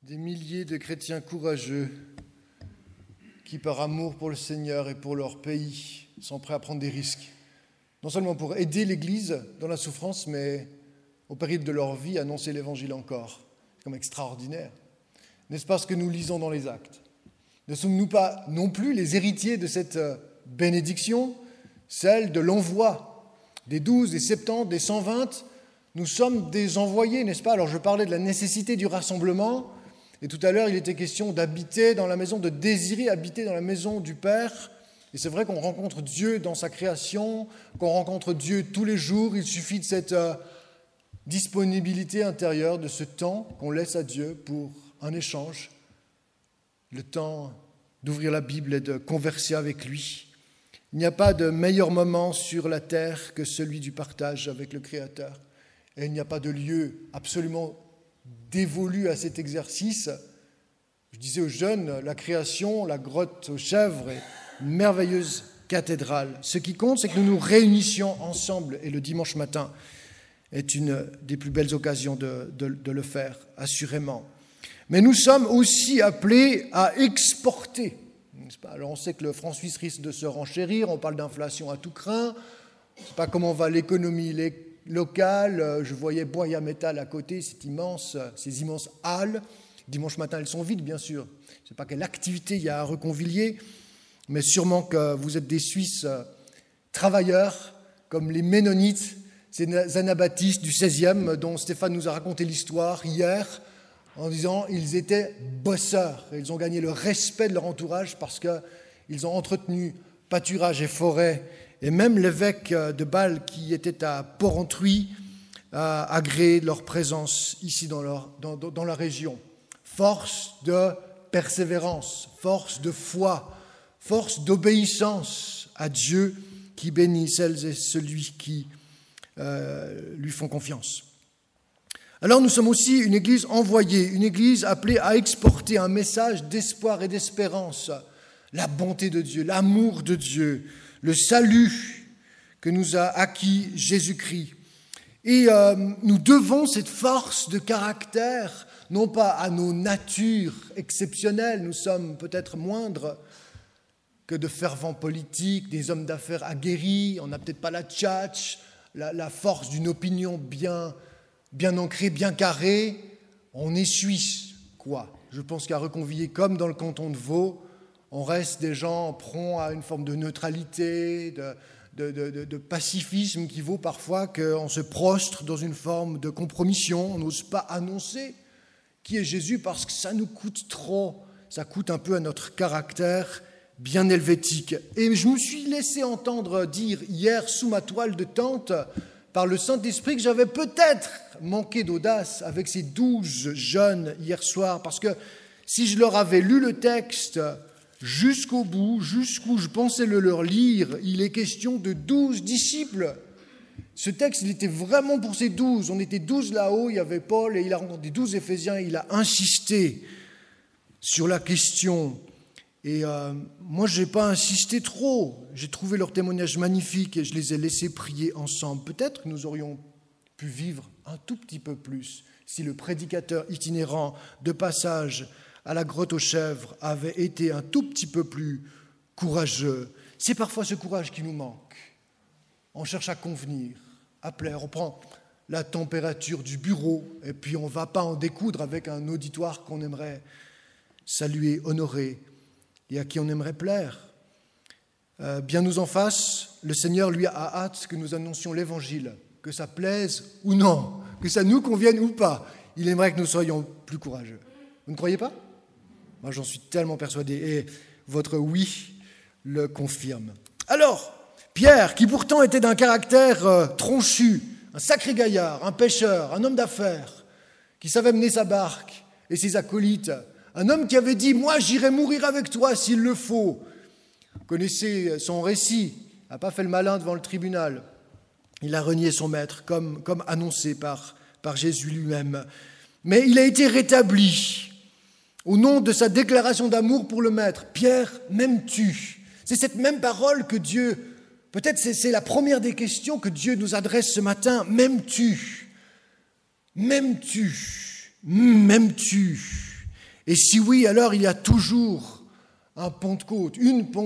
Des milliers de chrétiens courageux qui, par amour pour le Seigneur et pour leur pays, sont prêts à prendre des risques. Non seulement pour aider l'Église dans la souffrance, mais au péril de leur vie, annoncer l'Évangile encore. C'est comme extraordinaire. N'est-ce pas ce que nous lisons dans les Actes? Ne sommes-nous pas non plus les héritiers de cette bénédiction, celle de l'envoi des 12, des 70, des 120? Nous sommes des envoyés, n'est-ce pas? Alors je parlais de la nécessité du rassemblement, et tout à l'heure il était question d'habiter dans la maison, de désirer habiter dans la maison du Père. Et c'est vrai qu'on rencontre Dieu dans sa création, qu'on rencontre Dieu tous les jours. Il suffit de cette disponibilité intérieure, de ce temps qu'on laisse à Dieu pour un échange, le temps d'ouvrir la Bible et de converser avec lui. Il n'y a pas de meilleur moment sur la terre que celui du partage avec le Créateur. Et il n'y a pas de lieu absolument dévolu à cet exercice. Je disais aux jeunes, la création, la grotte aux chèvres est une merveilleuse cathédrale. Ce qui compte, c'est que nous nous réunissions ensemble, et le dimanche matin est une des plus belles occasions de le faire, assurément. Mais nous sommes aussi appelés à exporter, n'est-ce pas? Alors on sait que le franc suisse risque de se renchérir, on parle d'inflation à tout crin, je ne sais pas comment va l'économie locale. Je voyais Boya Metal à côté, ces immenses halles. Dimanche matin, elles sont vides, bien sûr. Je ne sais pas quelle activité il y a à Reconvilier, mais sûrement que vous êtes des Suisses travailleurs, comme les Ménonites, ces anabaptistes du 16e, dont Stéphane nous a raconté l'histoire hier, en disant qu'ils étaient bosseurs. Et ils ont gagné le respect de leur entourage parce qu'ils ont entretenu pâturage et forêt. Et même l'évêque de Bâle, qui était à Porrentruy, a agréé leur présence ici dans la région. Force de persévérance, force de foi, force d'obéissance à Dieu qui bénit celles et celui qui lui font confiance. Alors nous sommes aussi une église envoyée, une église appelée à exporter un message d'espoir et d'espérance, la bonté de Dieu, l'amour de Dieu, le salut que nous a acquis Jésus-Christ. Et nous devons cette force de caractère, non pas à nos natures exceptionnelles, nous sommes peut-être moindres que de fervents politiques, des hommes d'affaires aguerris, on n'a peut-être pas la tchatch, la force d'une opinion bien ancrée, bien carrée. On est suisse, quoi. Je pense qu'à Reconvilier, comme dans le canton de Vaud, on reste des gens prompts à une forme de neutralité, de pacifisme qui vaut parfois qu'on se prostre dans une forme de compromission. On n'ose pas annoncer qui est Jésus parce que ça nous coûte trop. Ça coûte un peu à notre caractère bien helvétique. Et je me suis laissé entendre dire hier sous ma toile de tente par le Saint-Esprit que j'avais peut-être manqué d'audace avec ces 12 jeunes hier soir, parce que si je leur avais lu le texte jusqu'au bout, jusqu'où je pensais le leur lire, il est question de 12 disciples. Ce texte, il était vraiment pour ces 12. On était 12 là-haut, il y avait Paul et il a rencontré 12 Éphésiens, il a insisté sur la question. Et moi, je n'ai pas insisté trop. J'ai trouvé leur témoignage magnifique et je les ai laissés prier ensemble. Peut-être que nous aurions pu vivre un tout petit peu plus si le prédicateur itinérant de passage à la grotte aux chèvres avait été un tout petit peu plus courageux. C'est parfois ce courage qui nous manque. On cherche à convenir, à plaire. On prend la température du bureau et puis on ne va pas en découdre avec un auditoire qu'on aimerait saluer, honorer et à qui on aimerait plaire. Bien nous en face, le Seigneur lui a hâte que nous annoncions l'Évangile, que ça plaise ou non, que ça nous convienne ou pas. Il aimerait que nous soyons plus courageux. Vous ne croyez pas ? Moi, j'en suis tellement persuadé, et votre oui le confirme. Alors, Pierre, qui pourtant était d'un caractère tronchu, un sacré gaillard, un pêcheur, un homme d'affaires, qui savait mener sa barque et ses acolytes, un homme qui avait dit « Moi, j'irai mourir avec toi s'il le faut ». Vous connaissez son récit, il n'a pas fait le malin devant le tribunal. Il a renié son maître, comme annoncé par Jésus lui-même. Mais il a été rétabli au nom de sa déclaration d'amour pour le maître. « Pierre, m'aimes-tu » C'est cette même parole que Dieu, peut-être c'est la première des questions que Dieu nous adresse ce matin. « M'aimes-tu ? M'aimes-tu ? M'aimes-tu » Et si oui, alors il y a toujours une Pentecôte,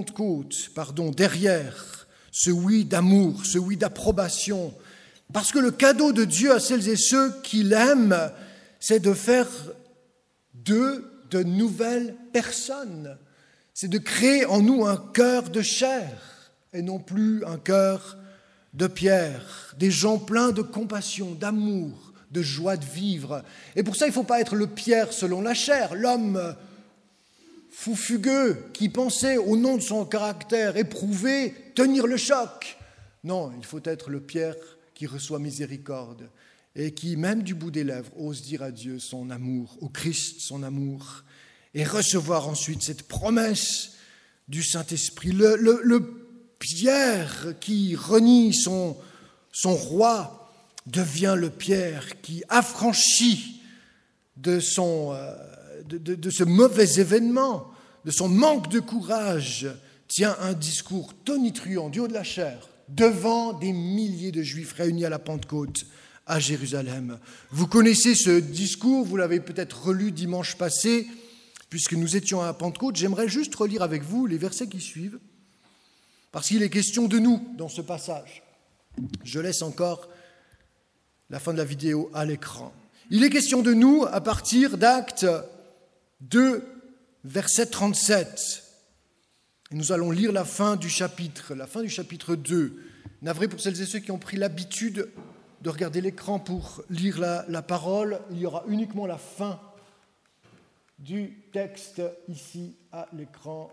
derrière ce oui d'amour, ce oui d'approbation. Parce que le cadeau de Dieu à celles et ceux qui l'aiment, c'est de faire d'eux de nouvelles personnes. C'est de créer en nous un cœur de chair et non plus un cœur de pierre. Des gens pleins de compassion, d'amour, de joie de vivre. Et pour ça, il ne faut pas être le Pierre selon la chair, l'homme fou fugueux qui pensait au nom de son caractère éprouvé tenir le choc. Non, il faut être le Pierre qui reçoit miséricorde et qui, même du bout des lèvres, ose dire à Dieu son amour, au Christ son amour, et recevoir ensuite cette promesse du Saint-Esprit. Le Pierre qui renie son roi devient le Pierre qui, affranchi de ce mauvais événement, de son manque de courage, tient un discours tonitruant du haut de la chair devant des milliers de Juifs réunis à la Pentecôte à Jérusalem. Vous connaissez ce discours, vous l'avez peut-être relu dimanche passé, puisque nous étions à la Pentecôte. J'aimerais juste relire avec vous les versets qui suivent, parce qu'il est question de nous dans ce passage. Je laisse encore la fin de la vidéo à l'écran. Il est question de nous à partir d'Actes 2, verset 37. Et nous allons lire la fin du chapitre 2. Navré pour celles et ceux qui ont pris l'habitude de regarder l'écran pour lire la parole, il y aura uniquement la fin du texte ici à l'écran.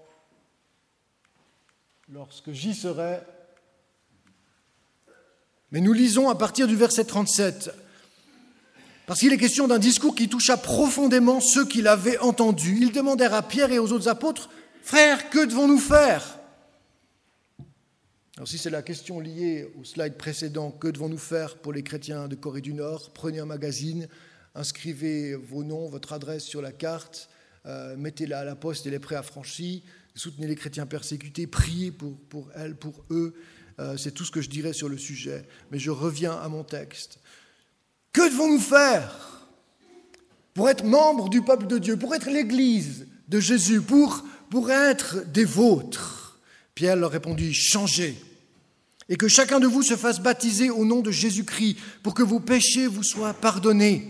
Lorsque j'y serai. Mais nous lisons à partir du verset 37, parce qu'il est question d'un discours qui toucha profondément ceux qui l'avaient entendu. Ils demandèrent à Pierre et aux autres apôtres, « Frères, que devons-nous faire ?» Alors si c'est la question liée au slide précédent, que devons-nous faire pour les chrétiens de Corée du Nord? Prenez un magazine, inscrivez vos noms, votre adresse sur la carte, mettez-la à la poste et les prêts affranchis, soutenez les chrétiens persécutés, priez pour elles, pour eux. C'est tout ce que je dirais sur le sujet. Mais je reviens à mon texte. Que devons-nous faire pour être membres du peuple de Dieu, pour être l'Église de Jésus, pour être des vôtres? Pierre leur répondit, changez, et que chacun de vous se fasse baptiser au nom de Jésus-Christ pour que vos péchés vous soient pardonnés.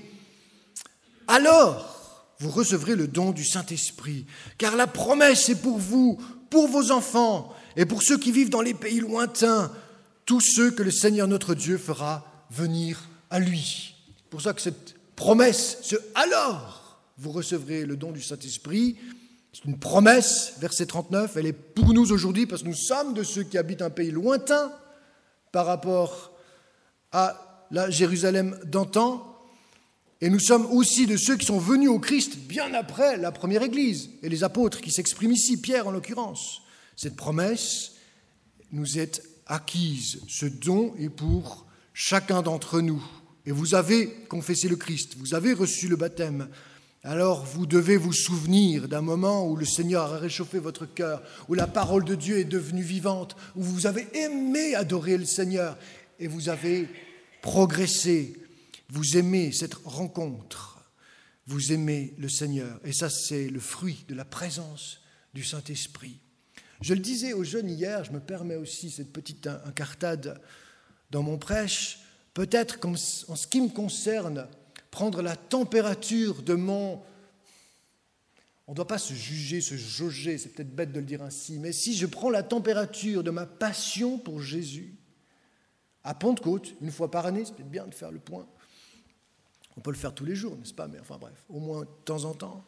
Alors, vous recevrez le don du Saint-Esprit, car la promesse est pour vous, pour vos enfants et pour ceux qui vivent dans les pays lointains, tous ceux que le Seigneur notre Dieu fera venir à lui. C'est pour ça que cette promesse, alors, vous recevrez le don du Saint-Esprit, c'est une promesse, verset 39, elle est pour nous aujourd'hui parce que nous sommes de ceux qui habitent un pays lointain par rapport à la Jérusalem d'antan. Et nous sommes aussi de ceux qui sont venus au Christ bien après la première Église et les apôtres qui s'expriment ici, Pierre en l'occurrence. Cette promesse nous est acquise. Ce don est pour chacun d'entre nous. Et vous avez confessé le Christ, vous avez reçu le baptême. Alors vous devez vous souvenir d'un moment où le Seigneur a réchauffé votre cœur, où la parole de Dieu est devenue vivante, où vous avez aimé adorer le Seigneur et vous avez progressé. Vous aimez cette rencontre, vous aimez le Seigneur. Et ça, c'est le fruit de la présence du Saint-Esprit. Je le disais aux jeunes hier, je me permets aussi cette petite incartade dans mon prêche, peut-être en ce qui me concerne, prendre la température de mon... On ne doit pas se juger, se jauger, c'est peut-être bête de le dire ainsi, mais si je prends la température de ma passion pour Jésus, à Pentecôte, une fois par année, c'est peut-être bien de faire le point. On peut le faire tous les jours, n'est-ce pas? Mais enfin bref, au moins de temps en temps.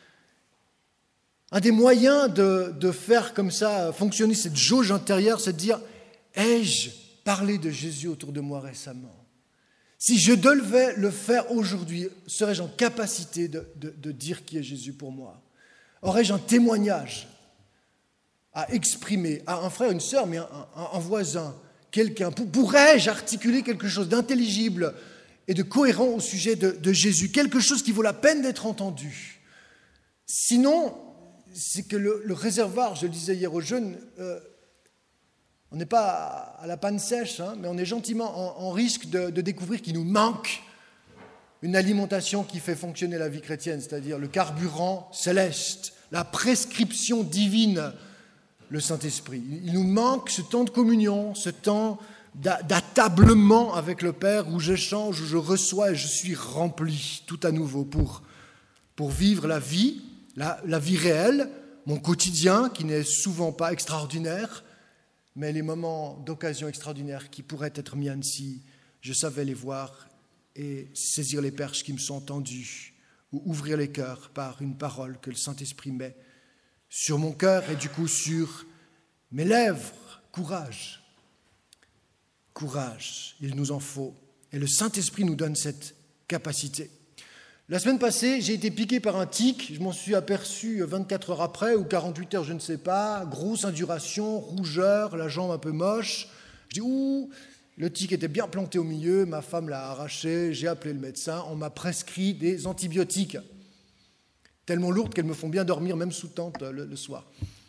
Un des moyens de faire comme ça fonctionner cette jauge intérieure, c'est de dire « Ai-je parlé de Jésus autour de moi récemment ?» Si je devais le faire aujourd'hui, serais-je en capacité de dire qui est Jésus pour moi? Aurais-je un témoignage à exprimer à un frère, une sœur, mais un voisin, quelqu'un? Pourrais-je articuler quelque chose d'intelligible et de cohérent au sujet de Jésus? Quelque chose qui vaut la peine d'être entendu. Sinon, c'est que le réservoir, je le disais hier aux jeunes, on n'est pas à la panne sèche, mais on est gentiment en risque de découvrir qu'il nous manque une alimentation qui fait fonctionner la vie chrétienne, c'est-à-dire le carburant céleste, la prescription divine, le Saint-Esprit. Il nous manque ce temps de communion, ce temps d'attablement avec le Père où j'échange, où je reçois et je suis rempli tout à nouveau pour vivre la vie réelle, mon quotidien qui n'est souvent pas extraordinaire, mais les moments d'occasion extraordinaires qui pourraient être miennes si je savais les voir et saisir les perches qui me sont tendues ou ouvrir les cœurs par une parole que le Saint-Esprit met sur mon cœur et du coup sur mes lèvres. Courage. Courage, il nous en faut. Et le Saint-Esprit nous donne cette capacité. La semaine passée, j'ai été piqué par un tic. Je m'en suis aperçu 24 heures après ou 48 heures, je ne sais pas. Grosse induration, rougeur, la jambe un peu moche. Je dis, ouh, le tic était bien planté au milieu. Ma femme l'a arraché. J'ai appelé le médecin. On m'a prescrit des antibiotiques. Tellement lourdes qu'elles me font bien dormir, même sous tente le soir.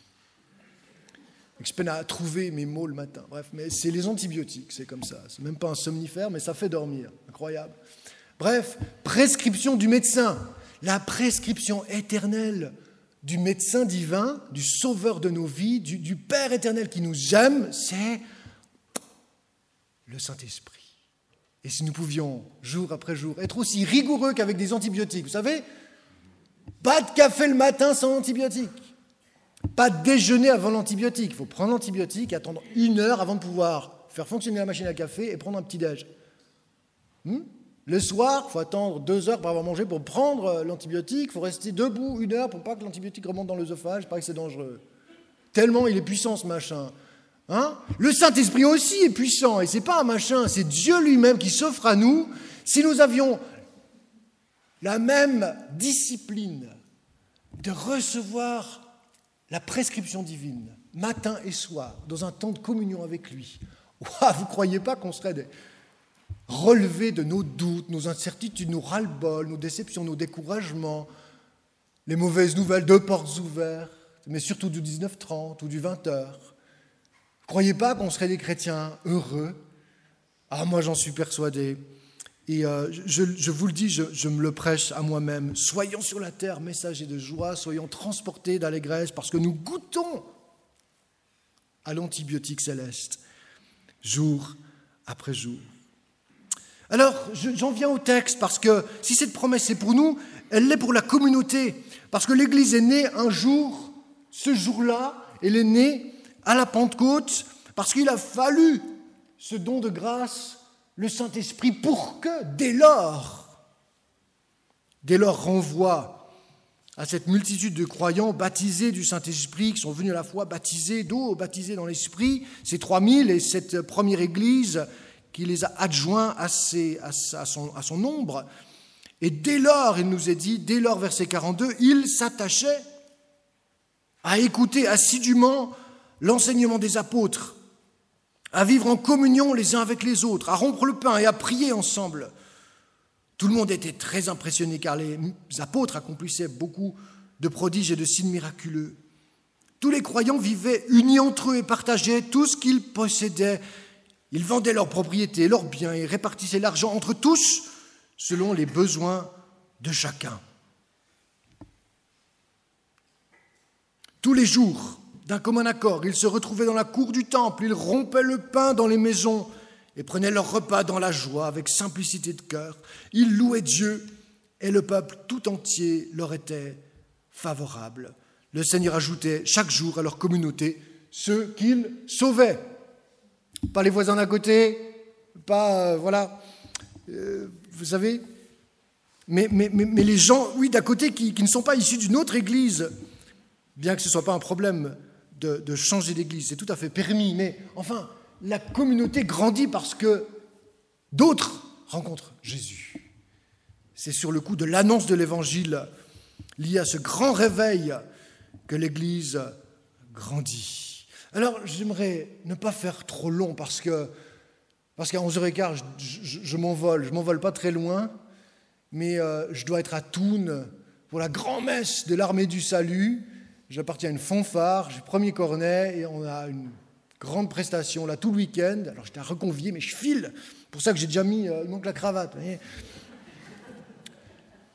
Je peine à trouver mes mots le matin. Bref, mais c'est les antibiotiques, c'est comme ça. C'est même pas un somnifère, mais ça fait dormir. Incroyable. Bref, prescription du médecin. La prescription éternelle du médecin divin, du sauveur de nos vies, du Père éternel qui nous aime, c'est le Saint-Esprit. Et si nous pouvions, jour après jour, être aussi rigoureux qu'avec des antibiotiques, vous savez, pas de café le matin sans antibiotiques. Pas de déjeuner avant l'antibiotique. Il faut prendre l'antibiotique et attendre 1 heure avant de pouvoir faire fonctionner la machine à café et prendre un petit déj. Le soir, il faut attendre 2 heures pour avoir mangé pour prendre l'antibiotique. Il faut rester debout 1 heure pour pas que l'antibiotique remonte dans l'œsophage. Il paraît que c'est dangereux. Tellement il est puissant ce machin. Le Saint-Esprit aussi est puissant. Et ce n'est pas un machin, c'est Dieu lui-même qui s'offre à nous. Si nous avions la même discipline de recevoir la prescription divine, matin et soir, dans un temps de communion avec lui. Ouah, vous ne croyez pas qu'on serait relevés de nos doutes, nos incertitudes, nos ras-le-bol, nos déceptions, nos découragements, les mauvaises nouvelles de portes ouvertes, mais surtout du 19h30 ou du 20h. Vous ne croyez pas qu'on serait des chrétiens heureux? Ah, moi j'en suis persuadé. Et je vous le dis, je me le prêche à moi-même. Soyons sur la terre messagers de joie, soyons transportés d'allégresse parce que nous goûtons à l'antibiotique céleste, jour après jour. Alors, j'en viens au texte parce que si cette promesse est pour nous, elle l'est pour la communauté. Parce que l'Église est née un jour, ce jour-là, elle est née à la Pentecôte parce qu'il a fallu ce don de grâce, le Saint-Esprit, pour que, dès lors renvoie à cette multitude de croyants baptisés du Saint-Esprit, qui sont venus à la fois baptisés d'eau, baptisés dans l'Esprit, ces 3000 et cette première Église qui les a adjoints à son nombre. Et dès lors, il nous est dit, dès lors, verset 42, ils s'attachaient à écouter assidûment l'enseignement des apôtres, à vivre en communion les uns avec les autres, à rompre le pain et à prier ensemble. Tout le monde était très impressionné car les apôtres accomplissaient beaucoup de prodiges et de signes miraculeux. Tous les croyants vivaient unis entre eux et partageaient tout ce qu'ils possédaient. Ils vendaient leurs propriétés, leurs biens et répartissaient l'argent entre tous selon les besoins de chacun. Tous les jours, d'un commun accord, ils se retrouvaient dans la cour du temple, ils rompaient le pain dans les maisons et prenaient leur repas dans la joie, avec simplicité de cœur. Ils louaient Dieu et le peuple tout entier leur était favorable. Le Seigneur ajoutait chaque jour à leur communauté ceux qu'il sauvait. Pas les voisins d'à côté, pas, vous savez, mais les gens, oui, d'à côté qui ne sont pas issus d'une autre église, bien que ce ne soit pas un problème de changer d'église, c'est tout à fait permis, mais enfin, la communauté grandit parce que d'autres rencontrent Jésus. C'est sur le coup de l'annonce de l'Évangile, lié à ce grand réveil, que l'Église grandit. Alors, j'aimerais ne pas faire trop long parce qu'à 11h15, je m'envole pas très loin, mais je dois être à Thun pour la grand-messe de l'armée du salut. J'appartiens à une fanfare, j'ai premier cornet et on a une grande prestation là tout le week-end. Alors j'étais reconvié, mais je file. C'est pour ça que j'ai déjà mis la cravate. Vous voyez.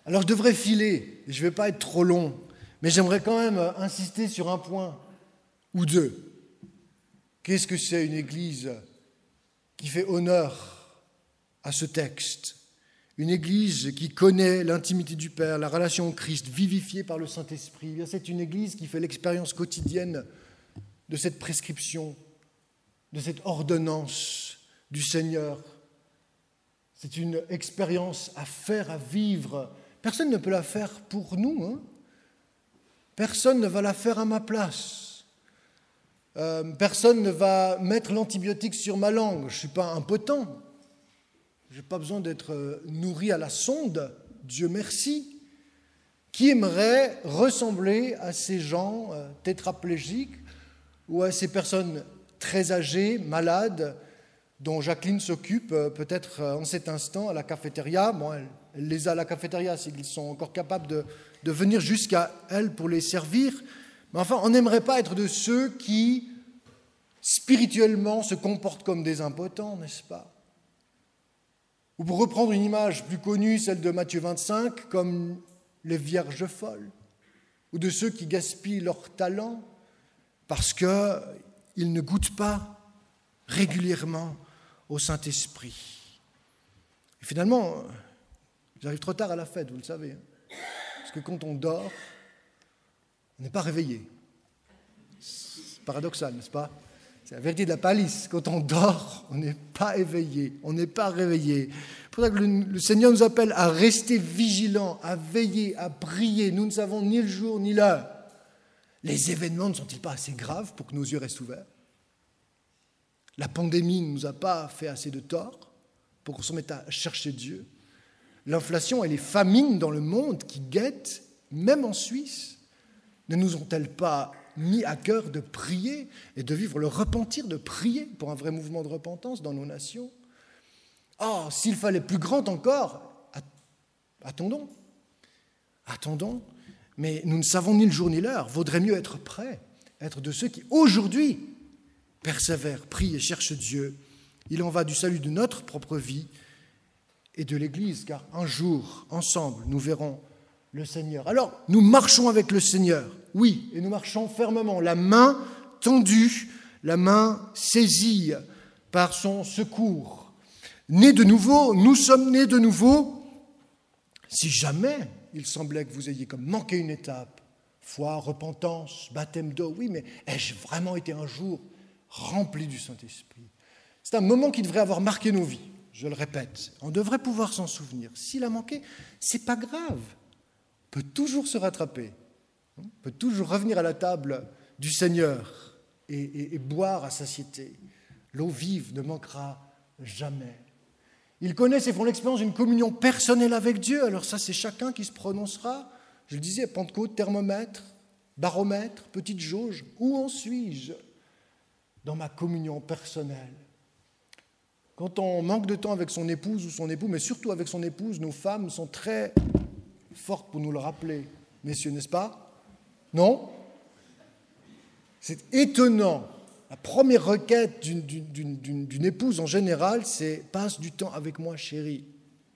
Alors je devrais filer, je ne vais pas être trop long, mais j'aimerais quand même insister sur un point ou deux. Qu'est-ce que c'est une Église qui fait honneur à ce texte? Une Église qui connaît l'intimité du Père, la relation au Christ, vivifiée par le Saint-Esprit. C'est une Église qui fait l'expérience quotidienne de cette prescription, de cette ordonnance du Seigneur. C'est une expérience à faire, à vivre. Personne ne peut la faire pour nous, hein. Personne ne va la faire à ma place. Personne ne va mettre l'antibiotique sur ma langue. Je ne suis pas impotent. Je n'ai pas besoin d'être nourri à la sonde, Dieu merci. Qui aimerait ressembler à ces gens tétraplégiques ou à ces personnes très âgées, malades, dont Jacqueline s'occupe peut-être en cet instant à la cafétéria. Bon, elle les a à la cafétéria, c'est qu'ils sont encore capables de venir jusqu'à elle pour les servir. Mais enfin, on n'aimerait pas être de ceux qui, spirituellement, se comportent comme des impotents, n'est-ce pas? Ou pour reprendre une image plus connue, celle de Matthieu 25, comme les vierges folles, ou de ceux qui gaspillent leur talent parce qu'ils ne goûtent pas régulièrement au Saint-Esprit. Et finalement, j'arrive trop tard à la fête, vous le savez. Parce que quand on dort, on n'est pas réveillé. C'est paradoxal, n'est-ce pas? C'est la vérité de la palisse. Quand on dort, on n'est pas éveillé, on n'est pas réveillé. C'est pour ça que le Seigneur nous appelle à rester vigilants, à veiller, à prier. Nous ne savons ni le jour ni l'heure. Les événements ne sont-ils pas assez graves pour que nos yeux restent ouverts? La pandémie ne nous a pas fait assez de tort pour qu'on se mette à chercher Dieu. L'inflation et les famines dans le monde qui guettent, même en Suisse, ne nous ont-elles pas mis à cœur de prier et de vivre le repentir, de prier pour un vrai mouvement de repentance dans nos nations? Oh, s'il fallait plus grand encore, attendons, mais nous ne savons ni le jour ni l'heure. Vaudrait mieux être prêts, être de ceux qui aujourd'hui persévèrent, prient et cherchent Dieu. Il en va du salut de notre propre vie et de l'Église, car un jour, ensemble, nous verrons le Seigneur. Alors, nous marchons avec le Seigneur, oui, et nous marchons fermement, la main tendue, la main saisie par son secours. Nés de nouveau, nous sommes nés de nouveau. Si jamais il semblait que vous ayez comme manqué une étape, foi, repentance, baptême d'eau, oui, mais ai-je vraiment été un jour rempli du Saint-Esprit? C'est un moment qui devrait avoir marqué nos vies, je le répète. On devrait pouvoir s'en souvenir. S'il a manqué, c'est pas grave. On peut toujours se rattraper. On peut toujours revenir à la table du Seigneur et boire à satiété. L'eau vive ne manquera jamais. Ils connaissent et font l'expérience d'une communion personnelle avec Dieu. Alors ça, c'est chacun qui se prononcera. Je le disais, Pentecôte, thermomètre, baromètre, petite jauge. Où en suis-je dans ma communion personnelle? Quand on manque de temps avec son épouse ou son époux, mais surtout avec son épouse, nos femmes sont très fortes pour nous le rappeler. Messieurs, n'est-ce pas? Non? C'est étonnant. La première requête d'une épouse en général, c'est « passe du temps avec moi, chérie ».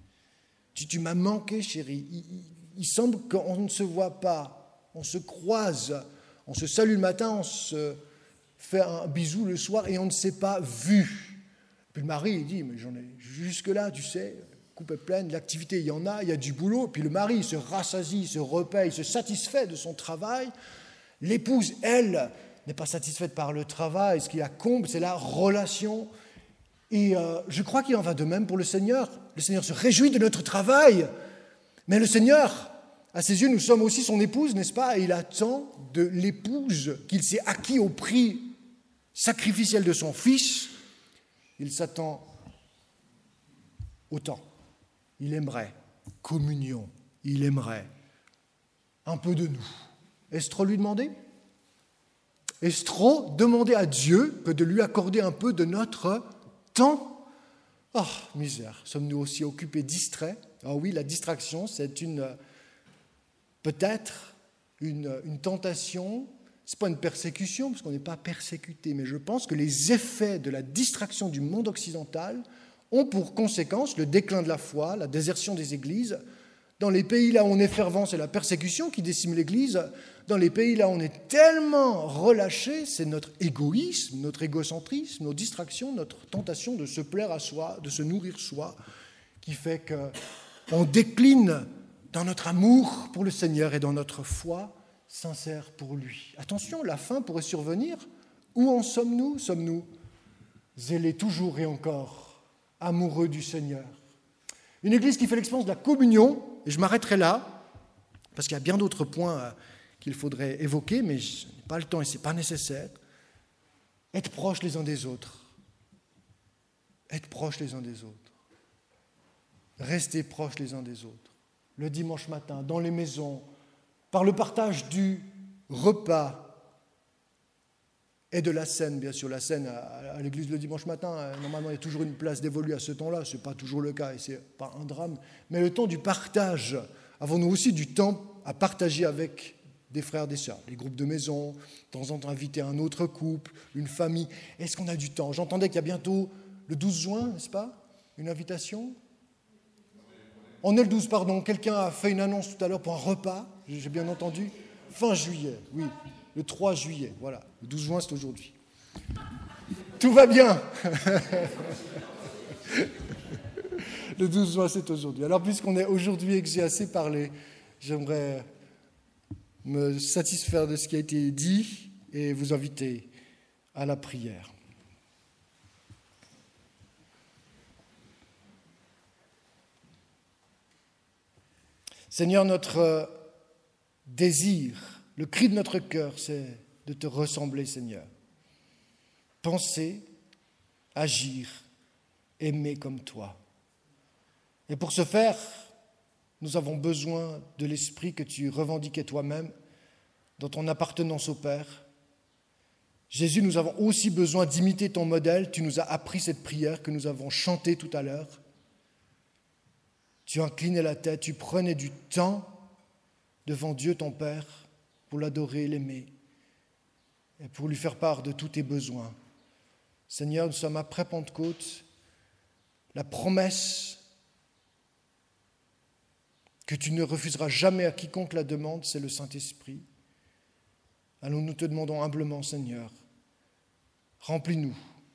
Tu m'as manqué, chérie. Il semble qu'on ne se voit pas. On se croise, on se salue le matin, on se fait un bisou le soir et on ne s'est pas vu. Puis le mari, il dit, mais j'en ai jusque-là, tu sais, coupe est pleine, l'activité, il y en a, il y a du boulot. Puis le mari, il se rassasie, il se repaie, il se satisfait de son travail. L'épouse, elle, n'est pas satisfaite par le travail. Ce qui la comble, c'est la relation. Et je crois qu'il en va de même pour le Seigneur. Le Seigneur se réjouit de notre travail. Mais le Seigneur, à ses yeux, nous sommes aussi son épouse, n'est-ce pas? Et il attend de l'épouse qu'il s'est acquis au prix sacrificiel de son Fils. Il s'attend au temps. Il aimerait communion. Il aimerait un peu de nous. Est-ce trop lui demander? Est-ce trop demander à Dieu que de lui accorder un peu de notre temps? Oh, misère, sommes-nous aussi occupés, distraits? Ah oui, la distraction, c'est peut-être une tentation. Ce n'est pas une persécution, parce qu'on n'est pas persécuté, mais je pense que les effets de la distraction du monde occidental ont pour conséquence le déclin de la foi, la désertion des églises, Dans les pays là où on est fervent, c'est la persécution qui décime l'Église. Dans les pays là où on est tellement relâché, c'est notre égoïsme, notre égocentrisme, nos distractions, notre tentation de se plaire à soi, de se nourrir soi, qui fait qu'on décline dans notre amour pour le Seigneur et dans notre foi sincère pour lui. Attention, la fin pourrait survenir. Où en sommes-nous ? Sommes-nous zélés toujours et encore, amoureux du Seigneur ? Une Église qui fait l'expérience de la communion, et je m'arrêterai là, parce qu'il y a bien d'autres points qu'il faudrait évoquer, mais je n'ai pas le temps et ce n'est pas nécessaire. Être proches les uns des autres. Être proches les uns des autres. Rester proches les uns des autres. Le dimanche matin, dans les maisons, par le partage du repas et de la scène, bien sûr. La scène à l'église le dimanche matin, normalement, il y a toujours une place dévolue à ce temps-là. Ce n'est pas toujours le cas et ce n'est pas un drame. Mais le temps du partage, avons-nous aussi du temps à partager avec des frères, des sœurs, les groupes de maison, de temps en temps inviter un autre couple, une famille. Est-ce qu'on a du temps ? J'entendais qu'il y a bientôt le 12 juin, n'est-ce pas ? Une invitation ? On est le 12, pardon. Quelqu'un a fait une annonce tout à l'heure pour un repas, j'ai bien entendu. Fin juillet, oui. Le 3 juillet, voilà. Le 12 juin, c'est aujourd'hui. Tout va bien. Le 12 juin, c'est aujourd'hui. Alors, puisqu'on est aujourd'hui et que j'ai assez parlé, j'aimerais me satisfaire de ce qui a été dit et vous inviter à la prière. Seigneur, notre désir, le cri de notre cœur, c'est de te ressembler, Seigneur. Penser, agir, aimer comme toi. Et pour ce faire, nous avons besoin de l'esprit que tu revendiquais toi-même dans ton appartenance au Père. Jésus, nous avons aussi besoin d'imiter ton modèle. Tu nous as appris cette prière que nous avons chantée tout à l'heure. Tu inclinais la tête, tu prenais du temps devant Dieu ton Père pour l'adorer, l'aimer et pour lui faire part de tous tes besoins. Seigneur, nous sommes après Pentecôte, la promesse que tu ne refuseras jamais à quiconque la demande, c'est le Saint-Esprit. Alors nous te demandons humblement, Seigneur, remplis-nous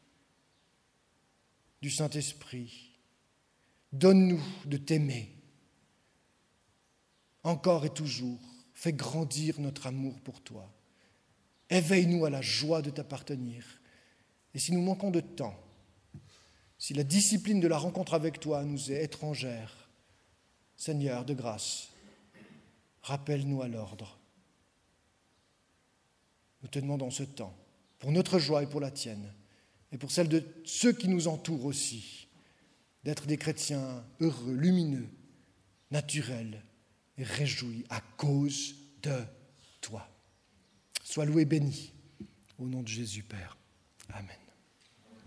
du Saint-Esprit. Donne-nous de t'aimer, encore et toujours. Fais grandir notre amour pour toi. Éveille-nous à la joie de t'appartenir. Et si nous manquons de temps, si la discipline de la rencontre avec toi nous est étrangère, Seigneur, de grâce, rappelle-nous à l'ordre. Nous te demandons ce temps, pour notre joie et pour la tienne, et pour celle de ceux qui nous entourent aussi, d'être des chrétiens heureux, lumineux, naturels et réjouis à cause de toi. Sois loué et béni, au nom de Jésus, Père. Amen.